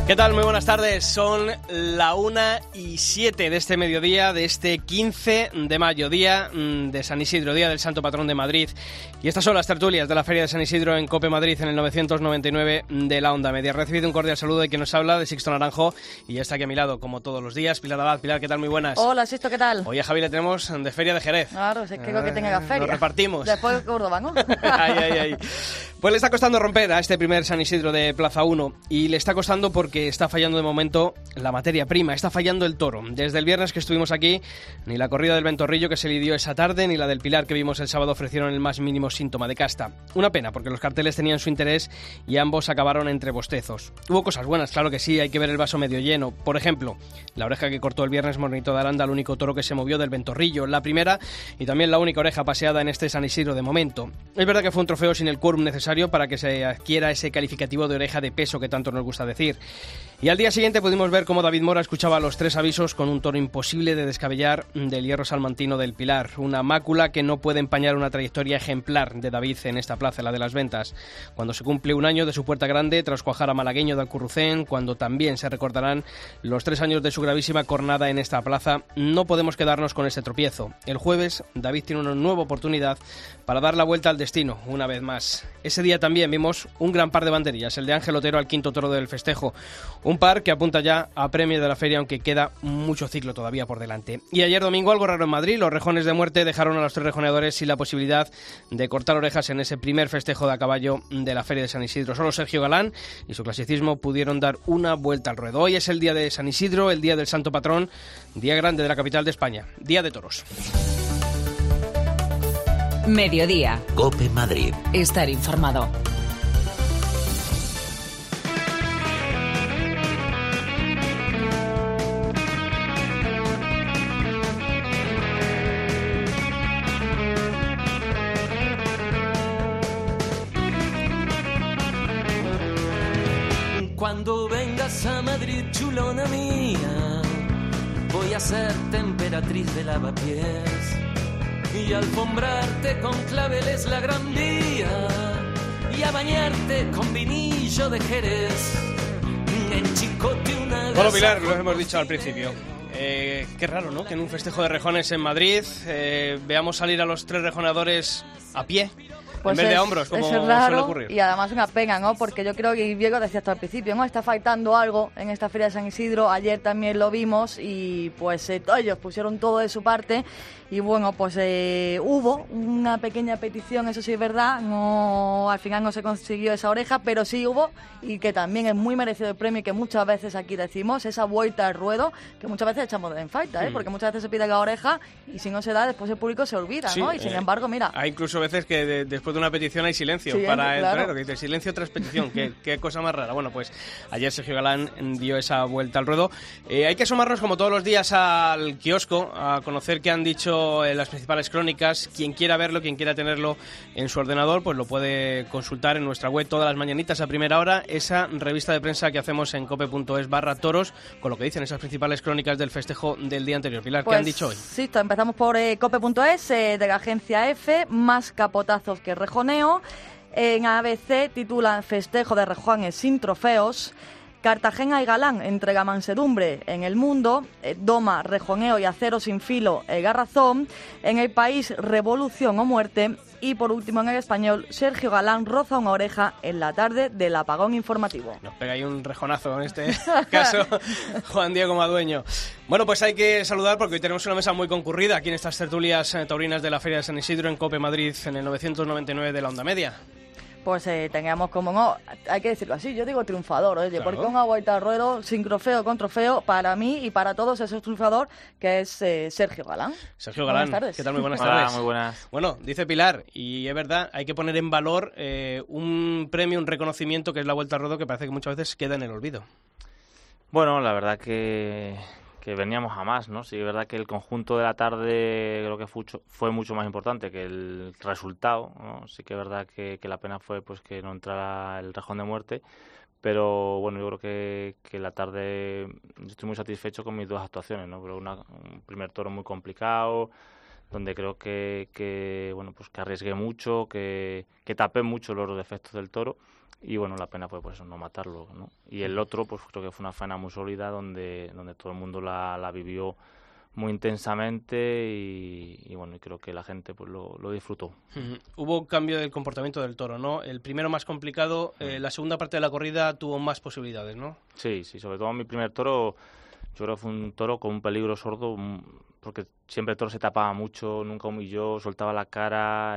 ¿Qué tal? Muy buenas tardes. Son la 1:07 de este mediodía, de este 15 de mayo, día de San Isidro, día del Santo Patrón de Madrid. Y estas son las tertulias de la Feria de San Isidro en COPE Madrid en el 999 de la Onda Media. He recibido un cordial saludo de quien nos habla, de Sixto Naranjo, y ya está aquí a mi lado, como todos los días, Pilar Abad. Pilar, ¿qué tal? Muy buenas. Hola, Sixto, ¿qué tal? Hoy a Javi le tenemos de Feria de Jerez. Claro, es que que tenga la feria. Nos repartimos. Después de Córdoba, ¿no? Ay. Pues le está costando romper a este primer San Isidro de Plaza 1, y le está costando porque está fallando de momento la materia prima, está fallando el toro. Desde el viernes que estuvimos aquí, ni la corrida del Ventorrillo que se lidió esa tarde, ni la del Pilar que vimos el sábado ofrecieron el más mínimo síntoma de casta. Una pena, porque los carteles tenían su interés y ambos acabaron entre bostezos. Hubo cosas buenas, claro que sí, hay que ver el vaso medio lleno. Por ejemplo, la oreja que cortó el viernes Mornito de Aranda, el único toro que se movió del Ventorrillo, la primera y también la única oreja paseada en este San Isidro de momento. Es verdad que fue un trofeo sin el quórum necesario para que se adquiera ese calificativo de oreja de peso que tanto nos gusta decir. Y al día siguiente pudimos ver cómo David Mora escuchaba los tres avisos con un toro imposible de descabellar del hierro salmantino del Pilar. Una mácula que no puede empañar una trayectoria ejemplar de David en esta plaza, la de las ventas. Cuando se cumple un año de su puerta grande tras cuajar a Malagueño de Alcurrucén, cuando también se recordarán los 3 años de su gravísima cornada en esta plaza, no podemos quedarnos con ese tropiezo. El jueves, David tiene una nueva oportunidad para dar la vuelta al destino, una vez más. Ese día también vimos un gran par de banderillas, el de Ángel Otero al quinto toro del festejo. Un par que apunta ya a premio de la feria, aunque queda mucho ciclo todavía por delante. Y ayer domingo, algo raro en Madrid, los rejones de muerte dejaron a los 3 rejoneadores sin la posibilidad de cortar orejas en ese primer festejo de a caballo de la Feria de San Isidro. Solo Sergio Galán y su clasicismo pudieron dar una vuelta al ruedo. Hoy es el día de San Isidro, el día del Santo Patrón, día grande de la capital de España, día de toros. Mediodía. COPE Madrid. Estar informado. Cuando vengas a Madrid, chulona mía, voy a ser emperatriz de lavapiés y alfombrarte con claveles la Gran Vía y a bañarte con vinillo de Jerez. En Chicote una... Bueno, Pilar, lo hemos dicho al principio. Qué raro, ¿no? Que en un festejo de rejones en Madrid veamos salir a los 3 rejoneadores a pie. Pues en vez de a hombros, como es raro, suele ocurrir. Y además una pena, ¿no? Porque yo creo que Diego decía hasta el principio, ¿no? Está faltando algo en esta Feria de San Isidro. Ayer también lo vimos y pues ellos pusieron todo de su parte. Y bueno, pues hubo una pequeña petición, eso sí es verdad, no, al final no se consiguió esa oreja, pero sí hubo, y que también es muy merecido el premio, y que muchas veces aquí decimos, esa vuelta al ruedo, que muchas veces echamos en falta, porque muchas veces se pide la oreja, y si no se da, después el público se olvida, sí, ¿no? Y sin embargo, mira... Hay incluso veces que después de una petición hay silencio para el torero, que dice silencio tras petición, qué cosa más rara. Bueno, pues ayer Sergio Galán dio esa vuelta al ruedo. Hay que asomarnos como todos los días al kiosco, a conocer qué han dicho las principales crónicas. Quien quiera verlo, quien quiera tenerlo en su ordenador, pues lo puede consultar en nuestra web todas las mañanitas a primera hora, esa revista de prensa que hacemos en cope.es/toros, con lo que dicen esas principales crónicas del festejo del día anterior. Pilar, pues, ¿qué han dicho hoy? Sí, empezamos por cope.es, de la agencia F, más capotazos que rejoneo. En ABC titulan Festejo de rejones sin trofeos. Cartagena y Galán entrega mansedumbre en El Mundo, doma, rejoneo y acero sin filo, Garrazón. En El País, revolución o muerte. Y por último, en El Español, Sergio Galán roza una oreja en la tarde del apagón informativo. Nos pega ahí un rejonazo en este caso Juan Diego Madueño. Bueno, pues hay que saludar porque hoy tenemos una mesa muy concurrida aquí en estas tertulias taurinas de la Feria de San Isidro en COPE Madrid en el 999 de la Onda Media. Pues tengamos como, no, hay que decirlo así, yo digo triunfador, oye, claro. Porque una vuelta al ruedo, sin trofeo, con trofeo, para mí y para todos es el triunfador, que es Sergio Galán. Sergio Galán, buenas tardes. ¿Qué tal? Muy buenas Hola, tardes. muy buenas. Bueno, dice Pilar, y es verdad, hay que poner en valor un premio, un reconocimiento que es la vuelta al ruedo, que parece que muchas veces queda en el olvido. Bueno, la verdad que veníamos a más, ¿no? Sí, es verdad que el conjunto de la tarde creo que fue mucho más importante que el resultado, ¿no? Sí que es verdad que la pena fue pues que no entrara el rejón de muerte, pero bueno, yo creo que la tarde yo estoy muy satisfecho con mis 2 actuaciones, ¿no? Pero un primer toro muy complicado, donde creo que bueno, pues que arriesgué mucho, que tapé mucho los defectos del toro. y bueno, la pena fue pues no matarlo, ¿no? Y el otro, pues creo que fue una faena muy sólida donde todo el mundo la vivió muy intensamente y bueno, y creo que la gente pues lo disfrutó. Hubo cambio del comportamiento del toro, ¿no? El primero más complicado, la segunda parte de la corrida tuvo más posibilidades, ¿no? Sí, sobre todo mi primer toro, yo creo que fue un toro con un peligro sordo, porque siempre el toro se tapaba mucho, nunca humilló, soltaba la cara,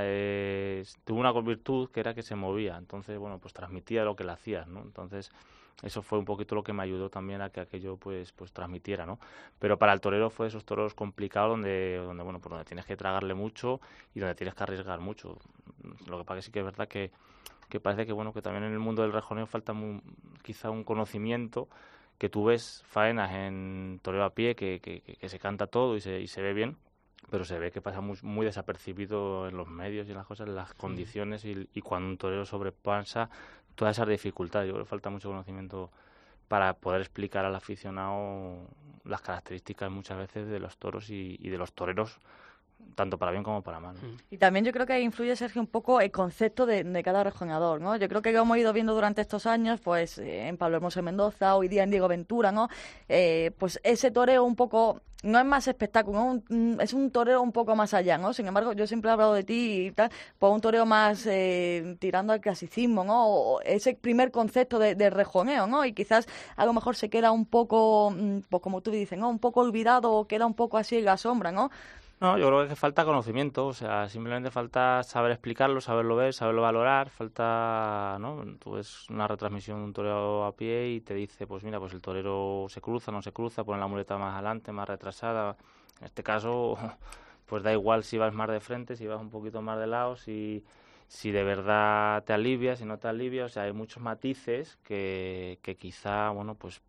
tuvo una virtud que era que se movía, entonces bueno, pues transmitía lo que le hacías, ¿no? Entonces eso fue un poquito lo que me ayudó también a que aquello pues transmitiera, ¿no? Pero para el torero fue esos toros complicados donde bueno, pues donde tienes que tragarle mucho y donde tienes que arriesgar mucho. Lo que pasa que sí que es verdad que parece que bueno, que también en el mundo del rejoneo falta quizá un conocimiento, que tú ves faenas en toreo a pie que se canta todo y se ve bien, pero se ve que pasa muy desapercibido en los medios y en las cosas, en las condiciones y cuando un torero sobrepasa todas esas dificultades. Yo creo que falta mucho conocimiento para poder explicar al aficionado las características muchas veces de los toros y de los toreros, tanto para bien como para mal, ¿no? Y también yo creo que influye, Sergio, un poco el concepto de cada rejoneador, ¿no? Yo creo que hemos ido viendo durante estos años, pues en Pablo Hermoso Mendoza, hoy día en Diego Ventura, ¿no? Pues ese toreo un poco, no es más espectáculo, ¿no? Es un toreo un poco más allá, ¿no? Sin embargo, yo siempre he hablado de ti y tal, pues un toreo más tirando al clasicismo, ¿no? O ese primer concepto de rejoneo, ¿no? Y quizás a lo mejor se queda un poco, pues como tú dices, ¿no? Un poco olvidado o queda un poco así en la sombra, ¿no? No, yo creo que falta conocimiento, o sea, simplemente falta saber explicarlo, saberlo ver, saberlo valorar, falta, ¿no? Tú ves una retransmisión de un torero a pie y te dice, pues mira, pues el torero se cruza, no se cruza, pone la muleta más adelante, más retrasada. En este caso, pues da igual si vas más de frente, si vas un poquito más de lado, si de verdad te alivia, si no te alivia, o sea, hay muchos matices que quizá, bueno, pues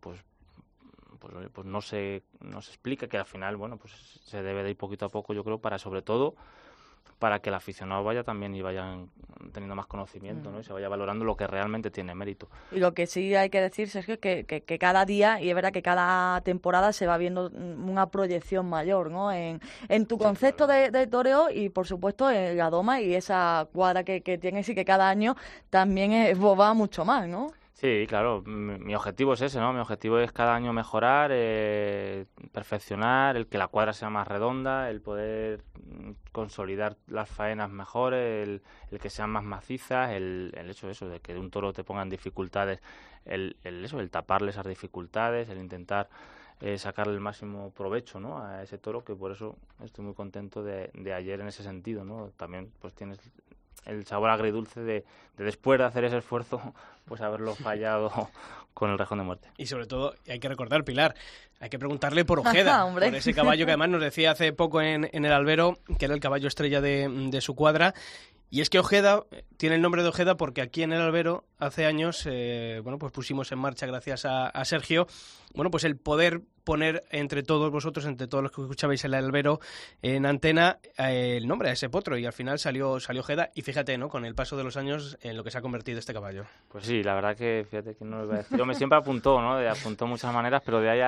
no se explica, que al final, bueno, pues se debe de ir poquito a poco, yo creo, sobre todo para que el aficionado vaya también y vayan teniendo más conocimiento, ¿no? Y se vaya valorando lo que realmente tiene mérito. Y lo que sí hay que decir, Sergio, que cada día, y es verdad que cada temporada se va viendo una proyección mayor, ¿no? En tu concepto, claro, de toreo y, por supuesto, en la doma y esa cuadra que tienes y que cada año también va mucho más, ¿no? Sí, claro, mi objetivo es ese, ¿no? Mi objetivo es cada año mejorar, perfeccionar, el que la cuadra sea más redonda, el poder consolidar las faenas mejores, el que sean más macizas, el hecho de eso, de que de un toro te pongan dificultades, el taparle esas dificultades, el intentar sacarle el máximo provecho, ¿no? A ese toro, que por eso estoy muy contento de ayer en ese sentido, ¿no? También pues tienes el sabor agridulce de después de hacer ese esfuerzo, pues haberlo fallado con el rejón de muerte. Y sobre todo, hay que recordar, Pilar, hay que preguntarle por Ojeda, por ese caballo que además nos decía hace poco en el albero, que era el caballo estrella de su cuadra. Y es que Ojeda tiene el nombre de Ojeda porque aquí en el albero hace años, bueno, pues pusimos en marcha, gracias a Sergio, bueno, pues el poder poner entre todos vosotros, entre todos los que escuchabais el albero en antena, el nombre a ese potro, y al final salió Ojeda, y fíjate, ¿no?, con el paso de los años en lo que se ha convertido este caballo. Pues sí, la verdad que, fíjate que no lo iba a decir. Yo me siempre apuntó, ¿no?, apuntó muchas maneras, pero de ahí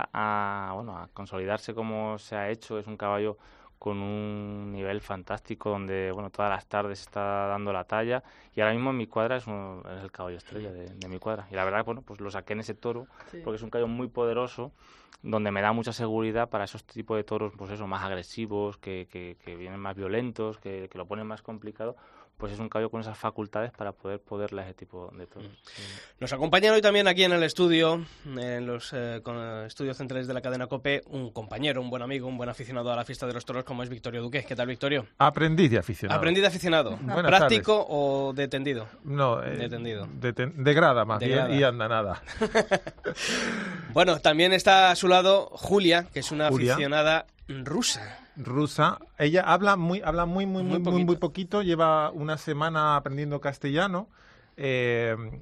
a consolidarse como se ha hecho, es un caballo con un nivel fantástico, donde bueno, todas las tardes está dando la talla, y ahora mismo en mi cuadra es el caballo estrella de mi cuadra, y la verdad, bueno, pues lo saqué en ese toro, sí, porque es un caballo muy poderoso, donde me da mucha seguridad para esos tipos de toros, pues eso, más agresivos, que vienen más violentos, que lo ponen más complicado. Pues es un caballo con esas facultades para poderle a ese tipo de toros. Sí. Nos acompañan hoy también aquí en el estudio, en los estudios centrales de la cadena COPE, un compañero, un buen amigo, un buen aficionado a la fiesta de los toros, como es Victorio Duque. ¿Qué tal, Victorio? Aprendiz de aficionado. Aprendiz de aficionado. Buenas ¿Práctico tardes. O de tendido? No, de tendido. De grada más bien, y anda nada. Bueno, también está a su lado Julia, que es una aficionada rusa. Ella habla muy poquito, lleva una semana aprendiendo castellano. Ella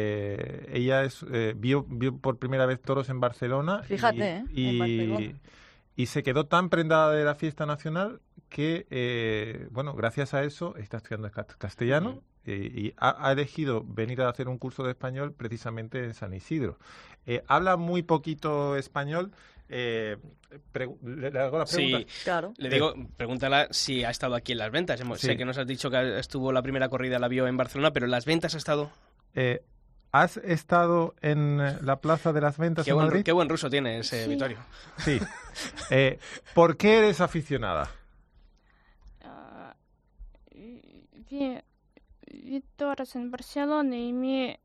vio por primera vez toros en Barcelona. Fíjate, en Barcelona. Y se quedó tan prendada de la fiesta nacional que, bueno, gracias a eso está estudiando castellano y ha elegido venir a hacer un curso de español precisamente en San Isidro. Habla muy poquito español. ¿Le hago la pregunta? Sí, claro. Le digo, pregúntala si ha estado aquí en las ventas. Sí. Sé que nos has dicho que estuvo la primera corrida, la vio en Barcelona, pero en las ventas ha estado. ¿Has estado en la Plaza de las Ventas en Madrid? Qué buen ruso tienes, Vittorio. Sí. ¿Por qué eres aficionada? Vi toros en Barcelona y me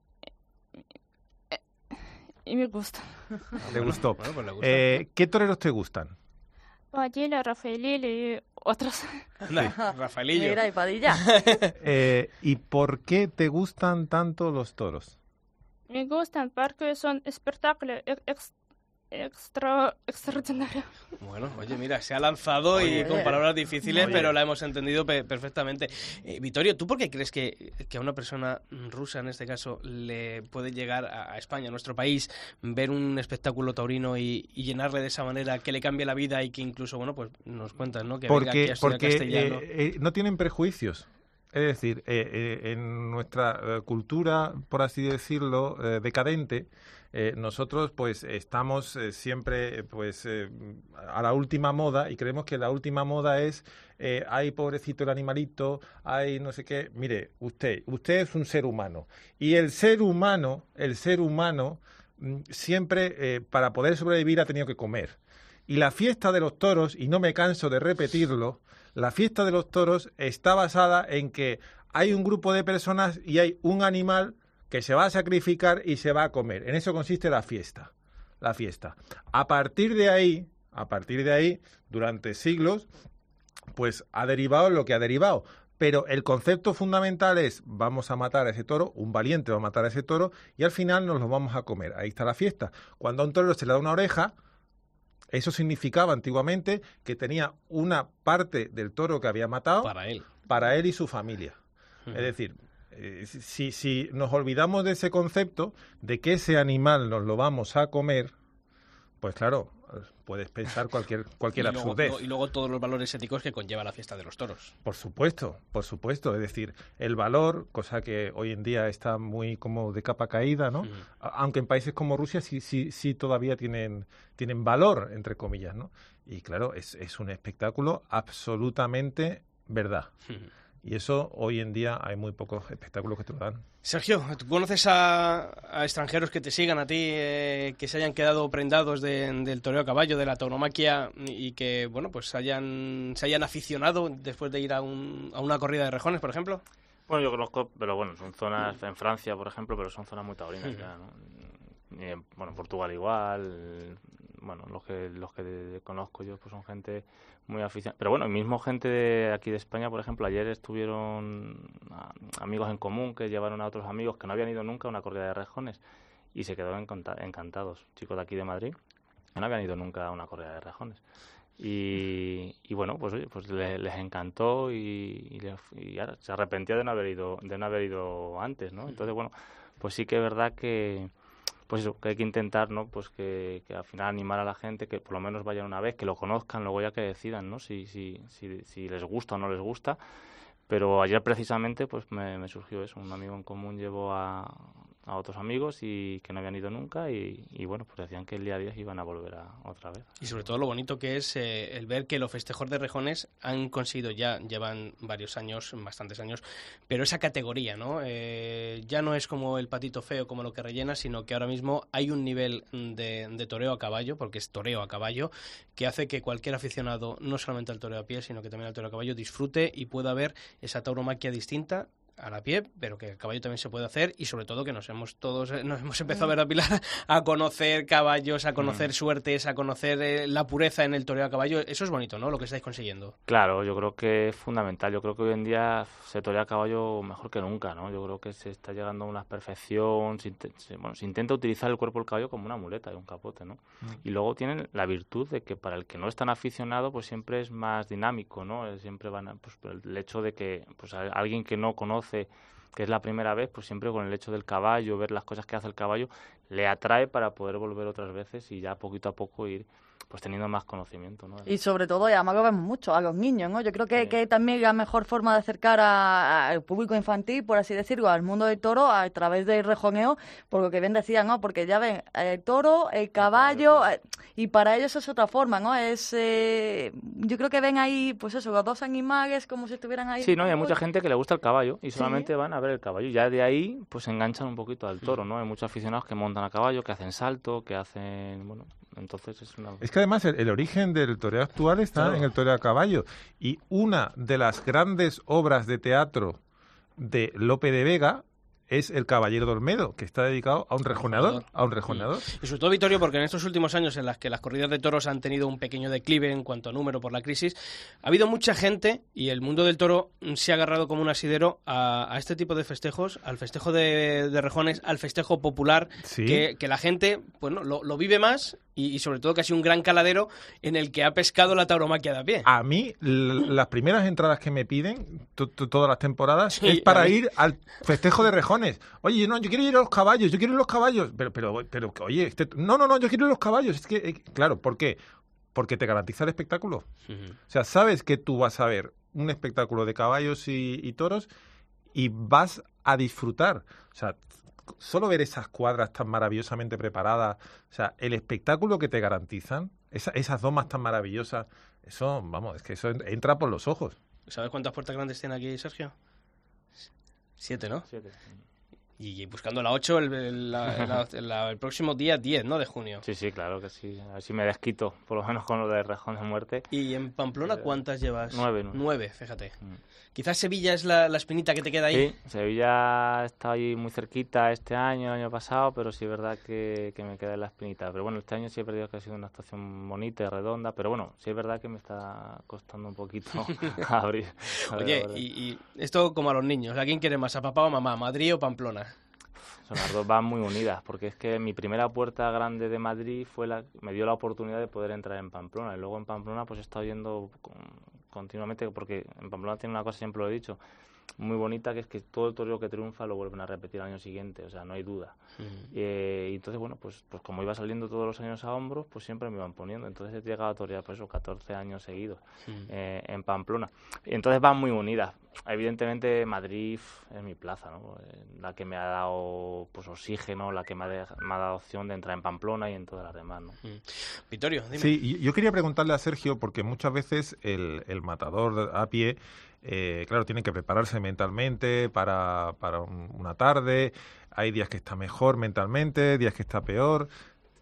gusta. ¿Te gustó? Bueno, pues le gusta. ¿Qué toreros te gustan? Padilla, Rafaelillo y otros. Anda, Rafaelillo. Mira, y Padilla. ¿Y por qué te gustan tanto los toros? Me gustan porque son espectáculos extraordinarios. Bueno, oye, mira, se ha lanzado y con palabras difíciles, pero la hemos entendido perfectamente. Vittorio, ¿tú por qué crees que a una persona rusa, en este caso, le puede llegar a España, a nuestro país, ver un espectáculo taurino y llenarle de esa manera, que le cambie la vida y que incluso, bueno, pues nos cuentas, ¿no? Que venga aquí a estudiar castellano. No tienen prejuicios. Es decir, en nuestra cultura, por así decirlo, decadente, nosotros pues estamos siempre pues a la última moda y creemos que la última moda es ay, pobrecito el animalito, ay, no sé qué. Mire, usted es un ser humano y el ser humano siempre para poder sobrevivir ha tenido que comer. Y la fiesta de los toros, y no me canso de repetirlo, la fiesta de los toros está basada en que hay un grupo de personas y hay un animal que se va a sacrificar y se va a comer. En eso consiste la fiesta. A partir de ahí, durante siglos, pues ha derivado lo que ha derivado. Pero el concepto fundamental es, vamos a matar a ese toro, un valiente va a matar a ese toro, y al final nos lo vamos a comer. Ahí está la fiesta. Cuando a un torero se le da una oreja, eso significaba antiguamente que tenía una parte del toro que había matado para él y su familia. Es decir, si nos olvidamos de ese concepto, de que ese animal nos lo vamos a comer, pues claro, puedes pensar cualquier absurdez. Y luego todos los valores éticos que conlleva la fiesta de los toros. Por supuesto. Es decir, el valor, cosa que hoy en día está muy como de capa caída, ¿no? Aunque en países como Rusia sí todavía tienen valor, entre comillas, ¿no? Y claro, es un espectáculo absolutamente verdad. Y eso, hoy en día, hay muy pocos espectáculos que te lo dan. Sergio, ¿tú conoces a extranjeros que te sigan a ti, que se hayan quedado prendados del toreo a caballo, de la tauromaquia, y que, bueno, pues se hayan aficionado después de ir a una corrida de rejones, por ejemplo? Bueno, yo conozco, pero bueno, son zonas, en Francia, por ejemplo, pero son zonas muy taurinas ya, ¿no? Bueno, en Portugal igual, bueno, los que conozco yo pues son gente muy aficionada. Pero bueno, mismo gente de aquí de España, por ejemplo, ayer estuvieron amigos en común que llevaron a otros amigos que no habían ido nunca a una corrida de rejones y se quedaron encantados, chicos de aquí de Madrid, que no habían ido nunca a una corrida de rejones. Y bueno, pues oye, pues les encantó y ahora se arrepentía de no haber ido antes, ¿no? Entonces, bueno, pues sí que es verdad que pues eso, que hay que intentar, ¿no? Pues que al final animar a la gente, que por lo menos vayan una vez, que lo conozcan, luego ya que decidan, ¿no? Si les gusta o no les gusta. Pero ayer precisamente pues me surgió eso, un amigo en común llevó a otros amigos y que no habían ido nunca y bueno, pues decían que el día 10 iban a volver otra vez. Y sobre todo lo bonito que es el ver que los festejos de rejones han conseguido llevan varios años, bastantes años, pero esa categoría, ¿no? Ya no es como el patito feo, como lo que rellena, sino que ahora mismo hay un nivel de toreo a caballo, porque es toreo a caballo, que hace que cualquier aficionado, no solamente al toreo a pie, sino que también al toreo a caballo, disfrute y pueda ver esa tauromaquia distinta a la pie, pero que el caballo también se puede hacer y sobre todo que nos hemos empezado a ver a Pilar a conocer caballos, a conocer suertes, a conocer la pureza en el toreo a caballo. Eso es bonito, ¿no? Lo que estáis consiguiendo. Claro, yo creo que es fundamental. Yo creo que hoy en día se torea a caballo mejor que nunca, ¿no? Yo creo que se está llegando a una perfección. Se intenta utilizar el cuerpo del caballo como una muleta y un capote, ¿no? Y luego tienen la virtud de que para el que no es tan aficionado, pues siempre es más dinámico, ¿no? Siempre pues el hecho de que pues alguien que no conoce, que es la primera vez, pues siempre con el hecho del caballo, ver las cosas que hace el caballo, le atrae para poder volver otras veces y ya poquito a poco ir pues teniendo más conocimiento, ¿no? Y sobre todo, y además lo vemos mucho, a los niños, ¿no? Yo creo que también la mejor forma de acercar al público infantil, por así decirlo, al mundo del toro a través del rejoneo, por lo que bien decía, ¿no? Porque ya ven, el toro, el caballo, y para ellos es otra forma, ¿no? Yo creo que ven ahí, pues eso, los dos animales como si estuvieran ahí. Sí, ¿no? Y hay mucha gente que le gusta el caballo y solamente van a ver el caballo. Y ya de ahí, pues se enganchan un poquito al toro, ¿no? Hay muchos aficionados que montan a caballo, que hacen salto, que hacen, bueno... Entonces es que además el origen del toreo actual está en el toreo a caballo. Y una de las grandes obras de teatro de Lope de Vega es El Caballero de Olmedo, que está dedicado a un rejoneador. Y sobre todo, Vittorio, porque en estos últimos años en las que las corridas de toros han tenido un pequeño declive en cuanto a número por la crisis, ha habido mucha gente, y el mundo del toro se ha agarrado como un asidero a este tipo de festejos, al festejo de rejones, al festejo popular, que la gente bueno, lo vive más y sobre todo que ha sido un gran caladero en el que ha pescado la tauromaquia de a pie. A mí, las primeras entradas que me piden, todas las temporadas, es para ir al festejo de rejones. Oye, no, yo quiero ir a los caballos, Pero oye, no, yo quiero ir a los caballos. Es que, claro, ¿por qué? Porque te garantiza el espectáculo. O sea, sabes que tú vas a ver un espectáculo de caballos y toros y vas a disfrutar. O sea, solo ver esas cuadras tan maravillosamente preparadas, o sea, el espectáculo que te garantizan, esas domas tan maravillosas, eso, vamos, es que eso entra por los ojos. ¿Sabes cuántas puertas grandes tiene aquí, Sergio? 7, ¿no? 7. Y buscando la 8 el próximo día 10, ¿no? De junio. Sí, claro que sí. A ver si me desquito, por lo menos con lo de Rejón de Muerte. ¿Y en Pamplona cuántas llevas? 9. 9, fíjate. Quizás Sevilla es la espinita que te queda ahí. Sí, Sevilla está ahí muy cerquita este año, el año pasado, pero sí es verdad que me queda en la espinita. Pero bueno, este año sí he perdido que ha sido una actuación bonita y redonda, pero bueno, sí es verdad que me está costando un poquito abrir. Oye, y esto como a los niños, ¿a quién quiere más, a papá o mamá, Madrid o Pamplona? Son las dos van muy unidas, porque es que mi primera puerta grande de Madrid me dio la oportunidad de poder entrar en Pamplona, y luego en Pamplona pues he estado yendo continuamente, porque en Pamplona tiene una cosa, siempre lo he dicho, muy bonita, que es que todo el torero que triunfa lo vuelven a repetir al año siguiente, o sea, no hay duda. Y entonces, bueno, pues como iba saliendo todos los años a hombros, pues siempre me iban poniendo. Entonces he llegado a torear, pues eso, 14 años seguidos en Pamplona. Y entonces van muy unidas. Evidentemente Madrid es mi plaza, ¿no? La que me ha dado pues oxígeno, la que me ha dado opción de entrar en Pamplona y en todas las demás, ¿no? Vittorio, dime. Sí, yo quería preguntarle a Sergio, porque muchas veces el matador a pie, claro, tiene que prepararse mentalmente para una tarde, hay días que está mejor mentalmente, días que está peor.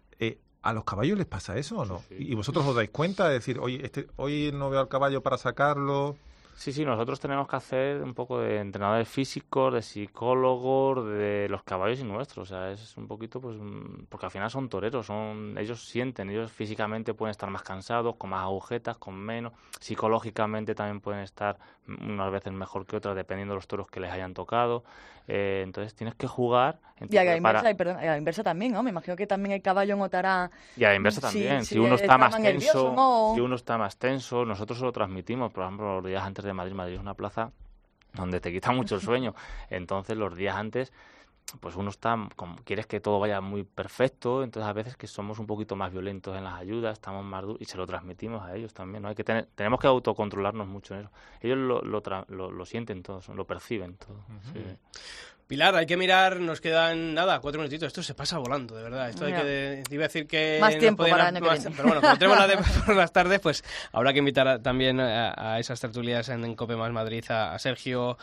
¿A los caballos les pasa eso o no? Sí. ¿Y vosotros os dais cuenta de decir, hoy no veo al caballo para sacarlo? Sí, nosotros tenemos que hacer un poco de entrenadores físicos, de psicólogos, de los caballos y nuestros. O sea, es un poquito, pues, porque al final son toreros, ellos sienten, ellos físicamente pueden estar más cansados, con más agujetas, con menos. Psicológicamente también pueden estar unas veces mejor que otras, dependiendo de los toros que les hayan tocado. Entonces tienes que jugar. Y a la inversa también, ¿no? Me imagino que también el caballo notará. Y a la inversa también. Si uno está más tenso, si uno está más tenso, nosotros lo transmitimos. Por ejemplo, los días antes de Madrid es una plaza donde te quita mucho el sueño. Entonces, los días antes, pues uno está, quieres que todo vaya muy perfecto. Entonces, a veces que somos un poquito más violentos en las ayudas, estamos más duros y se lo transmitimos a ellos también, ¿no? Tenemos que autocontrolarnos mucho en eso. Ellos lo sienten todo, lo perciben todo. Sí. Pilar, hay que mirar, nos quedan 4 minutitos. Esto se pasa volando, de verdad. Esto iba a decir que más tiempo para el año que viene. Pero bueno, como tenemos por las tardes, pues habrá que invitar también a esas tertulias en Cope Más Madrid a Sergio,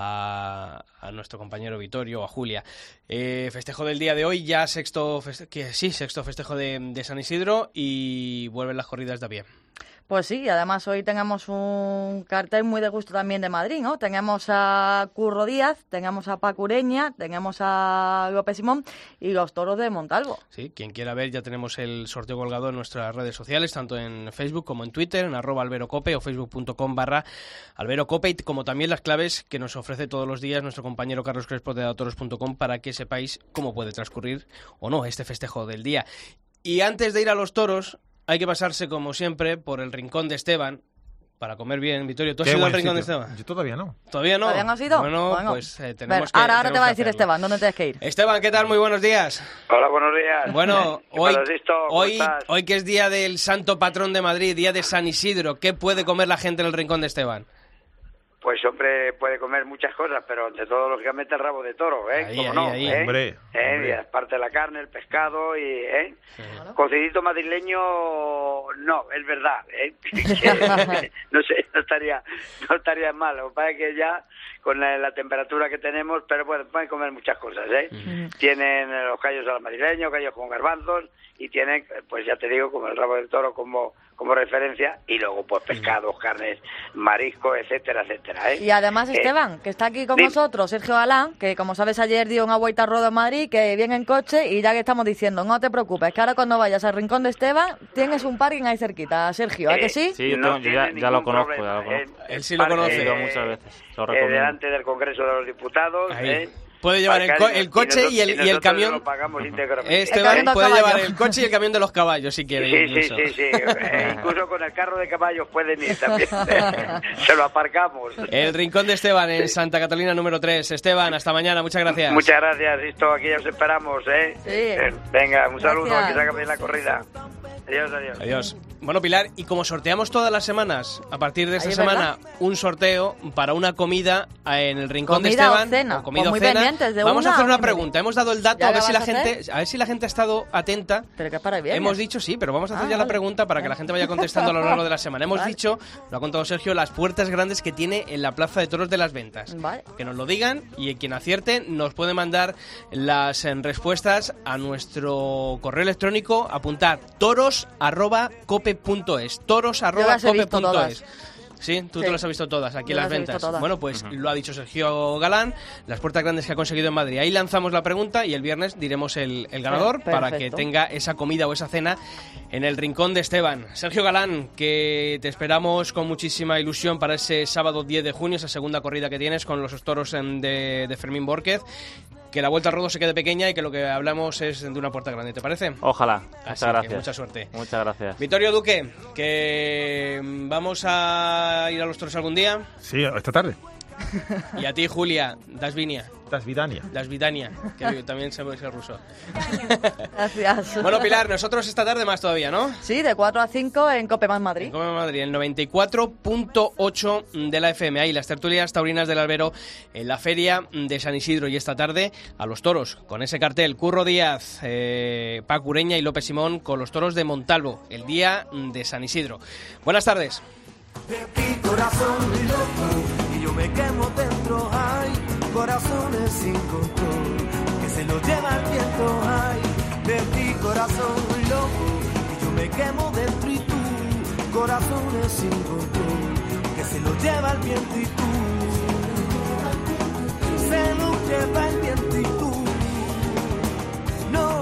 a nuestro compañero Vittorio, a Julia. Festejo del día de hoy, ya sexto festejo de San Isidro, y vuelven las corridas de a pie. Pues sí, además hoy tenemos un cartel muy de gusto también de Madrid, ¿no? Tenemos a Curro Díaz, tenemos a Paco Ureña, tenemos a López Simón y los toros de Montalvo. Sí, quien quiera ver, ya tenemos el sorteo colgado en nuestras redes sociales, tanto en Facebook como en Twitter, en @alberocope o facebook.com/alberocope, como también las claves que nos ofrece todos los días nuestro compañero Carlos Crespo de datoros.com para que sepáis cómo puede transcurrir o no este festejo del día. Y antes de ir a los toros, hay que pasarse, como siempre, por el rincón de Esteban, para comer bien. Vittorio, ¿tú has Qué ido al buen Rincón de sitio. Esteban? Yo todavía no. ¿Todavía no? ¿Todavía no has ido? Bueno, pues tenemos que... ahora te tenemos va a que decir hacerlo. Esteban, ¿dónde tienes que ir? Esteban, ¿qué tal? Muy buenos días. Hola, buenos días. Bueno, ¿Qué pasa, Sisto? ¿Cómo estás? hoy que es día del Santo Patrón de Madrid, día de San Isidro, ¿qué puede comer la gente en el Rincón de Esteban? Pues hombre, puede comer muchas cosas, pero ante todo, lógicamente, el rabo de toro, ¿eh? Ahí, ¿Cómo ahí, no? ahí. ¿eh? Hombre. Y aparte de la carne, el pescado y... Cocidito madrileño, no, es verdad, ¿eh? No sé, no estaría mal. Lo que pasa es que ya, con la temperatura que tenemos, pero bueno, pueden comer muchas cosas, ¿eh? Tienen los callos a la madrileño, callos con garbanzos, y tienen, pues ya te digo, como el rabo del toro como referencia, y luego pues pescados, carnes, mariscos, etcétera, etcétera, ¿eh? Y además, Esteban, que está aquí con nosotros, Sergio Galán, que como sabes ayer dio una vuelta a ruedo en Madrid, que viene en coche, y ya que estamos diciendo, no te preocupes, que ahora cuando vayas al Rincón de Esteban, tienes un parking ahí cerquita, Sergio, ¿a que sí? Sí, yo No ya tiene lo ningún conozco, problema, Él sí lo conoce. He ido muchas veces, lo recomiendo. delante del Congreso de los Diputados, Ahí. Puede llevar el coche y el camión. Lo pagamos íntegramente. Esteban camión puede de llevar caballo. el coche y el camión de los caballos, si quiere. Incluso. Sí. Incluso con el carro de caballos pueden ir también. Se lo aparcamos. El Rincón de Esteban en Santa Catalina número 3. Esteban, hasta mañana, muchas gracias. Muchas gracias, Sisto. Aquí ya os esperamos, ¿eh? Sí. Venga, un saludo. Gracias. Que se haga bien la corrida. Adiós. Adiós. Bueno, Pilar, y como sorteamos todas las semanas, a partir de esta Ahí es semana, un sorteo para una comida en el Rincón de ¿Comida o Esteban. cena? O comida Pues o muy cena. pendientes de Vamos a una hacer o una qué pregunta. Hemos dado el dato, ¿Ya a ver la si la vas a gente, a ver si la gente ha estado atenta. Pero que para bien. Hemos dicho sí, pero vamos a hacer Ah, ya la vale. pregunta para que la gente vaya contestando a lo largo de la semana. Hemos Vale. dicho, lo ha contado Sergio, las puertas grandes que tiene en la Plaza de Toros de las Ventas. Vale. Que nos lo digan y quien acierte nos puede mandar las respuestas a nuestro correo electrónico, apuntar toros@cope.es. Yo las he visto toros@cope.es. Sí, tú te las has visto todas aquí Yo en las las he visto ventas. todas. Bueno, pues lo ha dicho Sergio Galán, las puertas grandes que ha conseguido en Madrid. Ahí lanzamos la pregunta y el viernes diremos el ganador para que Perfecto. tenga esa comida o esa cena en el Rincón de Esteban. Sergio Galán, que te esperamos con muchísima ilusión para ese sábado 10 de junio, esa segunda corrida que tienes con los toros de Fermín Bórquez. Que la vuelta al ruedo se quede pequeña y que lo que hablamos es de una puerta grande, ¿te parece? Ojalá. Así Muchas que gracias. mucha suerte. Muchas gracias. Vittorio Duque, que vamos a ir a los toros algún día. Sí, esta tarde. Y a ti, Julia, Dasvinia, Dasvidania. Dasvidania, que también sé ruso. Gracias. Bueno, Pilar, nosotros esta tarde más todavía, ¿no? Sí, de 4 a 5 en Cope Más Madrid. En Cope Madrid, el 94.8 de la FM. Ahí las tertulias taurinas del Albero en la feria de San Isidro. Y esta tarde a los toros, con ese cartel. Curro Díaz, Paco Ureña y López Simón con los toros de Montalvo, el día de San Isidro. Buenas tardes. De ti corazón loco y yo me quemo dentro, ay, corazones sin control que se lo lleva el viento, ay, de ti corazón loco y yo me quemo dentro y tú, corazones sin control que se lo lleva el viento y tú, se lo lleva el viento y tú, no,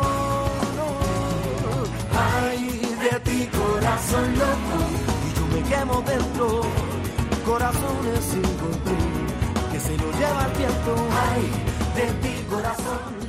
ay, de ti corazón loco. Me quemo dentro, corazones sin control, que se lo lleva el viento, ay, de ti corazón.